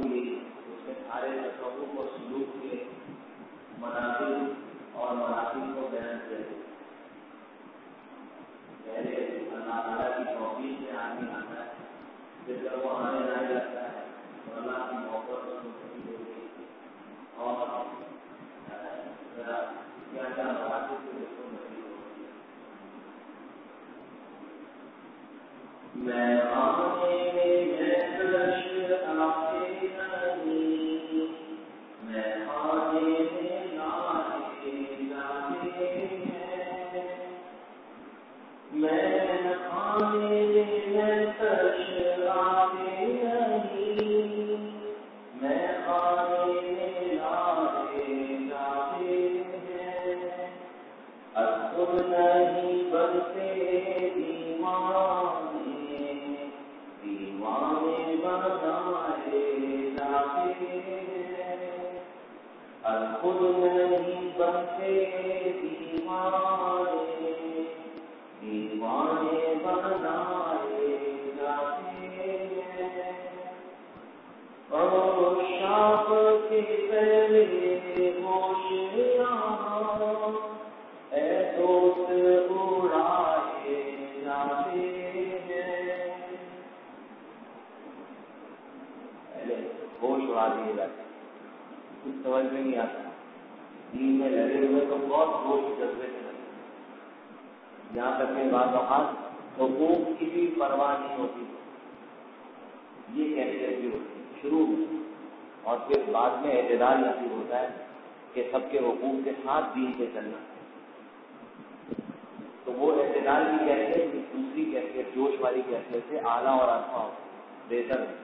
ہوئی اس میں سارے تصوف اور سلوک کے مناظر اور مناظر کو بیان کیا گیا. پہلے اللہ تعالیٰ کی توفیق سے آدمی آتا ہے، پھر جب وہ آنے جانے لگتا ہے تو اللہ کی محبت اور نصیب ہوتی ہے اور کیا کیا مراحل سے اس کو نصیب ہوتی ہے. میں آنے خود نہیں بنتے دیوانے بنائے جاتے ہیں. اور شاپ کے پہلے ہوشیاں اے دوست اڑائے جاتے ہیں. پہلے ہوش اڑا دیے جاتے، کچھ سمجھ میں نہیں آتا، دین میں لگے ہوئے تو بہت ہوش جذبے سے لگے، یہاں تک کہ بعض اوقات حقوق کی بھی پرواہ نہیں ہوتی. یہ کیفیت بھی ہوتی ہے شروع میں، اور پھر بعد میں اعتدال نصیب ہوتا ہے کہ سب کے حقوق کے ساتھ دین سے چلنا. تو وہ اعتدال کی کیفیت دوسری کیفیت جوش والی کیفیت سے اعلیٰ اور اچھا بہتر ہے.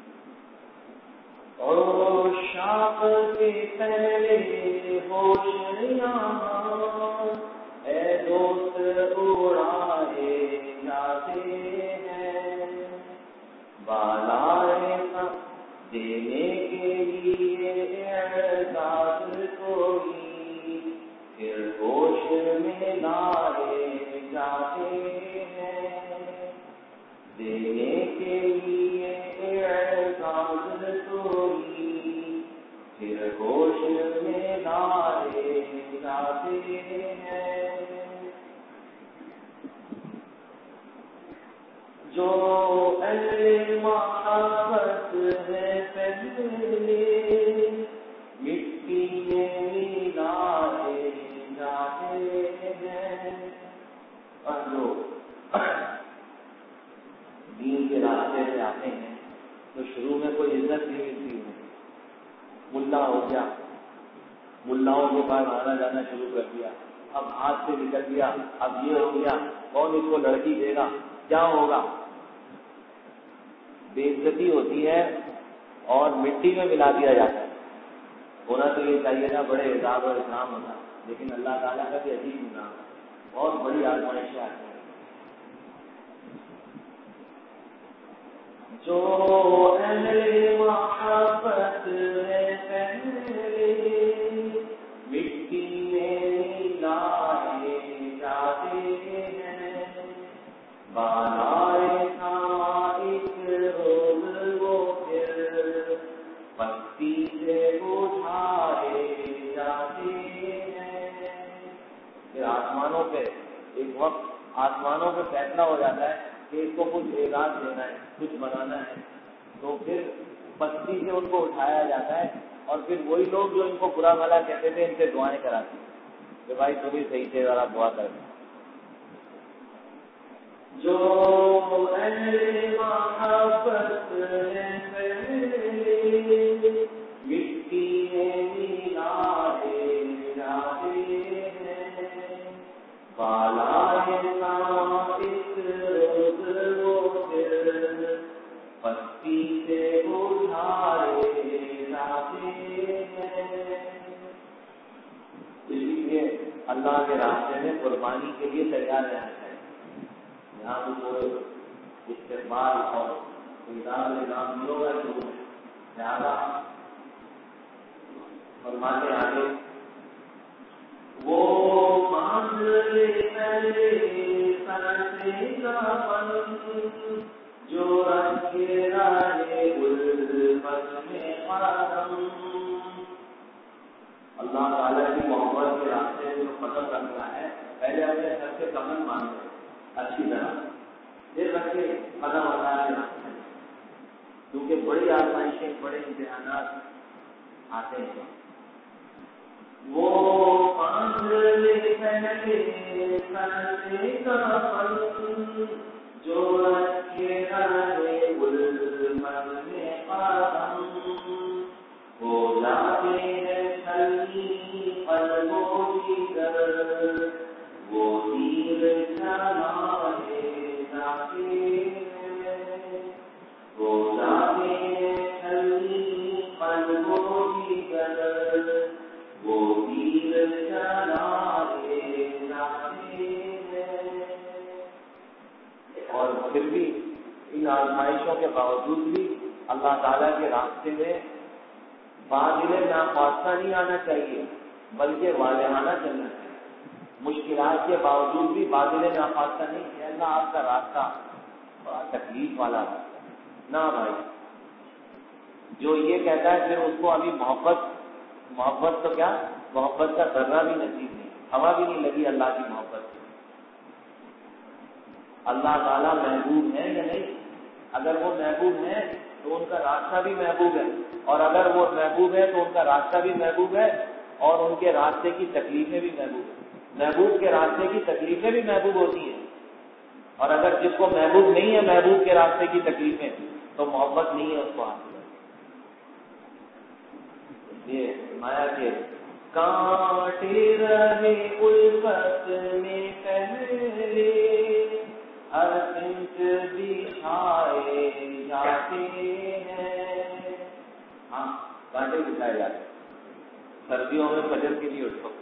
اور شاپ کے پہلے ہوشیاں اے دوست اڑائے جاتے ہیں. بالائے دینے کے لیے اعزاز کوئی پھر ہوش میں لائے جاتے ہیں. دینے کے لیے اعزاز کوئی پھر ہوش میں لائے جاتے ہیں. جو اہل محبت ہے پہلے مٹی میں ملائے جاتے ہیں. اور جو دین کے راستے سے آتے ہیں تو شروع میں کوئی عزت نہیں ملتی ہے. ملا ہو گیا، ملاؤں کے پاس آنا جانا شروع کر دیا، اب ہاتھ سے نکل گیا، اب یہ ہو گیا، کون اس کو لڑکی دے گا، کیا ہوگا. بے عزتی ہوتی ہے اور مٹی میں ملا دیا جاتا ہے. ہونا تو یہ چاہیے تھا بڑے اعزاز اور اکرام ہونا، لیکن اللہ تعالیٰ کا بھی عجیب نظام ہے، بہت بڑی آزمائشیں آتی ہیں. جو اہل محبت ہے پہلے مٹی میں ملائے جاتے ہیں. بالائے ایک روز وہ پھر پستی سے اٹھائے جاتے ہیں. پھر آسمانوں پہ ایک وقت آسمانوں پہ فیصلہ ہو جاتا ہے کہ اس کو کچھ اعزاز دینا ہے، کچھ بنانا ہے، تو پھر پستی سے ان کو اٹھایا جاتا ہے. اور پھر وہی لوگ جو ان کو برا بھلا کہتے تھے ان سے دعائیں کراتے ہیں کہ بھائی تم ہی صحیح تھے، ذرا دعا کر دیں. جو اہل محبت ہے پہلے مٹی میں ملائے جاتے ہیں. بالائے ایک روز وہ پھر پستی سے اٹھائے جاتے ہیں. اس لیے اللہ کے راستے میں قربانی کے لیے تیار رہنا چاہیے. یہاں تو کوئی استقبال اور نظام نہیں ہوگا شروع میں، لہٰذا فرماتے آگے وہ مانگے پہلے سرتے کا پن جو رکھے رہے الفت میں قدم. اللہ تعالیٰ کی محبت کے راستے میں جو قدم رکھنا ہے پہلے اپنے سر سے قدم باندھے اچھی طرح، پھر رکھے قدم اللہ کے راستے میں، کیونکہ بڑی آزمائشیں بڑے امتحانات آتے ہیں. وہ پانچ پہلے سر کا پل جو رکھے رہے الفت میں قدم، ہو جاتے ہیں چھلنی قلبوں کی در، وہ تیر چلائے جاتے ہیں، ہو جاتے ہیں چھلنی قلبوں کی در، وہ تیر چلائے جاتے ہیں. اور پھر بھی ان آزمائشوں کے باوجود بھی اللہ تعالیٰ کے راستے میں باطل ناخواستہ نہیں آنا چاہیے، بلکہ والہانہ چلنا چاہیے. مشکلات کے باوجود بھی باطل ناخواستہ نہیں کہ اللہ آپ کا راستہ بڑا تکلیف والا راستہ نہ بھائی. جو یہ کہتا ہے پھر اس کو ابھی محبت تو کیا، محبت کا ذرہ بھی نصیب نہیں، ہوا بھی نہیں لگی اللہ کی محبت کی. اللہ تعالیٰ محبوب ہے یا نہیں؟ اگر وہ محبوب ہے تو ان کا راستہ بھی محبوب ہے، اور اگر وہ محبوب ہے تو ان کا راستہ بھی محبوب ہے، اور ان کے راستے کی تکلیفیں بھی محبوب ہیں. محبوب کے راستے کی تکلیفیں بھی محبوب ہوتی ہیں، اور اگر جس کو محبوب نہیں ہے محبوب کے راستے کی تکلیفیں تو محبت نہیں ہے اس کو حاصل. یہ مایا کے کانٹے رہے الفت میں پہلے ہر سمت بچھائے جاتے ہیں. ہاں کانٹے بچھائے جاتے ہیں سردیوں میں فجر کے لیے اٹھو.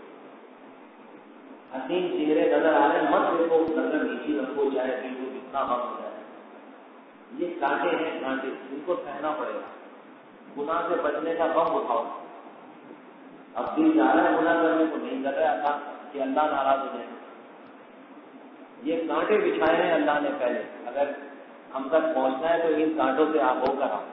حسین چہرے نظر آ رہے ہیں، مت دیکھو، نظر نیچی رکھو چاہے دل کو جتنا غم ہو جائے. یہ کانٹے ہیں، کانٹے ان کو سہنا پڑے گا. گناہ سے بچنے کا غم اٹھاؤ. اب دل جا رہا ہے گناہ کرنے کو، نہیں کر رہا تھا کہ اللہ ناراض ہو جائے. یہ کانٹے بچھائے ہیں اللہ نے پہلے. اگر ہم تک پہنچنا ہے تو ان کانٹوں سے آپ ہو کر آؤ.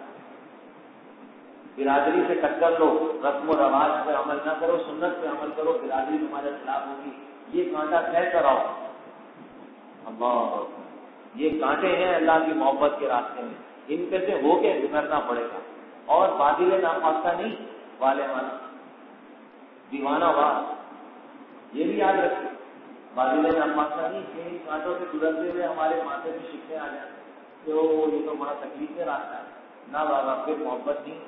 برادری سے ٹکر لو، رسم و رواج پہ عمل نہ کرو، سنت پہ عمل کرو، برادری تمہارے خلاف ہوگی. یہ کانٹا طے کراؤ. اللہ، یہ کانٹے ہیں اللہ کی محبت کے راستے میں، ان پہ سے ہو کے گزرنا پڑے گا. اور باطل ناخواستہ نہیں، والے والا دیوانہ بات، یہ بھی یاد رکھیں. باطل ناخواستہ نہیں کہ ان کانٹوں سے گزرتے ہوئے ہمارے ماتھے میں شکنے آ جائیں تو یہ تو بڑا تکلیف سے راستہ ہے. نہ بابا، پھر محبت نہیں.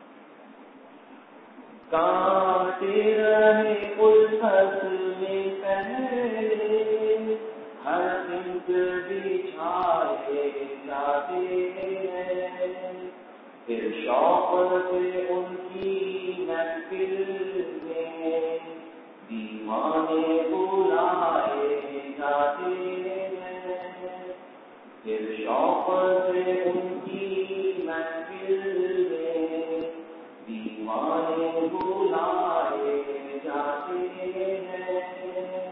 کانٹے رہے الفت میں پہلے ہر سمت بچھائے جاتے ہیں، پھر شوق سے ان کی محفل میں دیوانے بلائے جاتے ہیں، پھر شوق سے ان کی محفل میں دیوانے بلائے جاتے ہیں.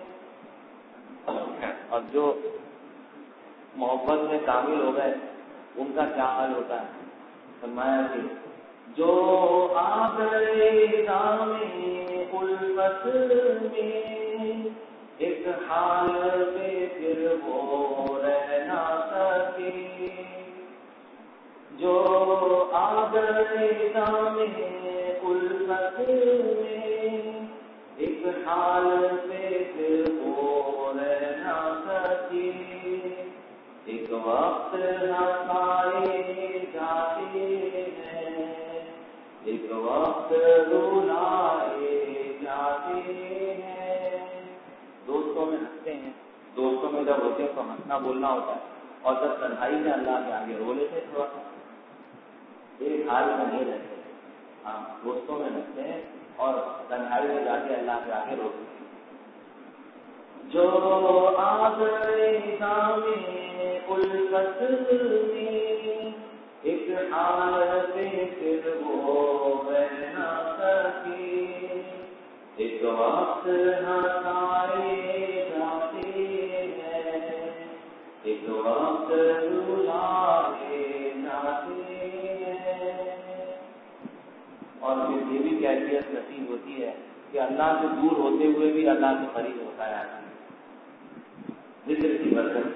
اور جو محبت میں کامل ہو گئے ان کا کیا حال ہوتا ہے؟ فرمایا کہ جو آ گئے دام الفت میں ایک حال پہ پھر وہ رہ نہ سکے. جو آ گئے دام الفت میں ایک حال پہ پھر وہ رہ نہ سکے. ایک وقت ہنسائے جاتے ہیں، ایک وقت رلائے جاتے ہیں. دوستوں میں ہنستے ہیں، دوستوں میں جب ہوتے ہیں تو ہنسنا بولنا ہوتا ہے، اور جب تنہائی میں اللہ کے آگے رو لیتے تھوڑا سا، ایک حال میں نہیں رہتے. ہاں دوستوں میں ہنستے ہیں اور تنہائی میں جا کے اللہ کے آگے روتے ہیں. جو آ گئے دام الفت میں ایک حال پہ پھر وہ رہ نہ سکے. ایک وقت ہنسائے جاتے ہیں، ایک وقت رلائے جاتے ہیں. اور پھر یہ بھی کیفیت نصیب ہوتی ہے کہ اللہ سے دور ہوتے ہوئے بھی اللہ سے قریب ہوتا ہے آدمی، ذکر کی برکت۔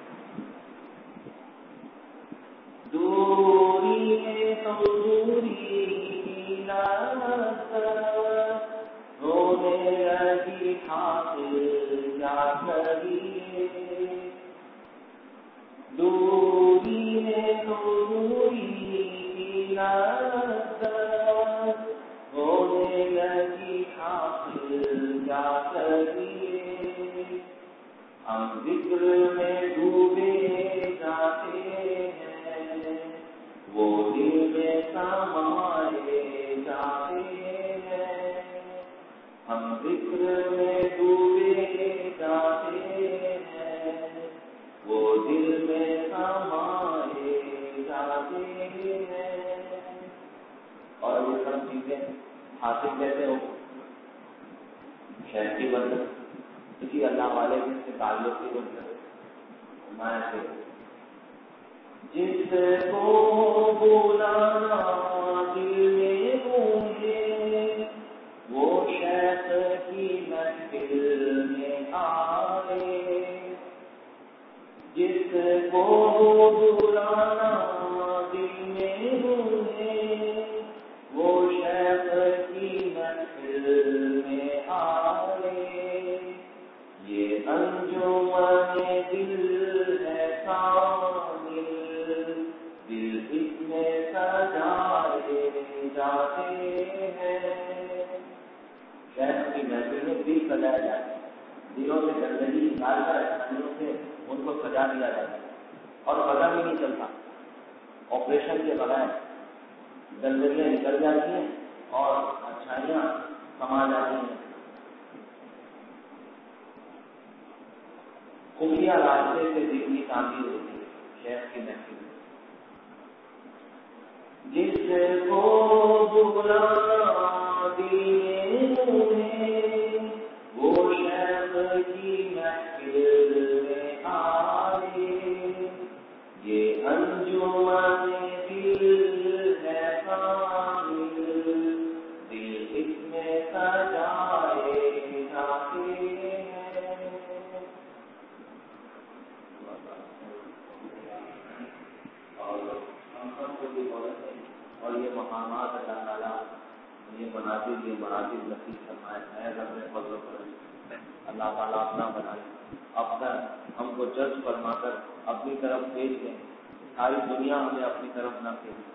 دوری ہے تو دوری کی لذت، رونے لگی حاصل کیا کریے، دوری ہے تو دوری کی لذت، رونے لگی حاصل کیا کریے، ہم ذکر میں ڈوبے جاتے ہیں، وہ دل میں سمائے جاتے ہیں، ہم ذکر میں ڈوبے جاتے ہیں، وہ دل میں سمائے جاتے ہیں۔ اور یہ سب چیزیں حاصل کیسے ہو؟ شیخ کی برکت، کسی اللہ والے سے تعلق کی برکت۔ جس کو بلانا دل میں گونجے، وہ شیخ کی محفل میں آئے، جس کو بلانا دل میں گونجے، وہ شیخ کی محفل میں آئے، یہ انجمن دل ہے کامل، دل اس میں سجائے جاتے ہیں۔ شیخ کی محفل میں دل سجایا جاتا ہے، دلوں سے گندگی نکال کر دلوں سے ان کو سجا دیا جاتا ہے، اور پتہ بھی نہیں چلتا، آپریشن کے بغیر گندگیاں نکل جاتی ہیں اور اچھائیاں سما جاتی ہیں۔ خفیہ راستے سے دل کی تعمیر ہوتی ہے شیخ کی محفل میں۔ جس کو بلانا دل میں گونجے، وہ شیخ کی محفل میں آئے، یہ انجمن دل ہے کامل، دل اس میں سجائے جاتے ہیں۔ اور ہم سب کو بھی عورت ہے، اور یہ مقامات اللہ تعالیٰ یہ مناظر نصیب فرمائے ہے، رب فضل و کرم، اللہ تعالیٰ اپنا بنائے، اپنا ہم کو جذب فرما کر اپنی طرف بھیج دیں، ساری دنیا ہمیں اپنی طرف نہ بھیجے۔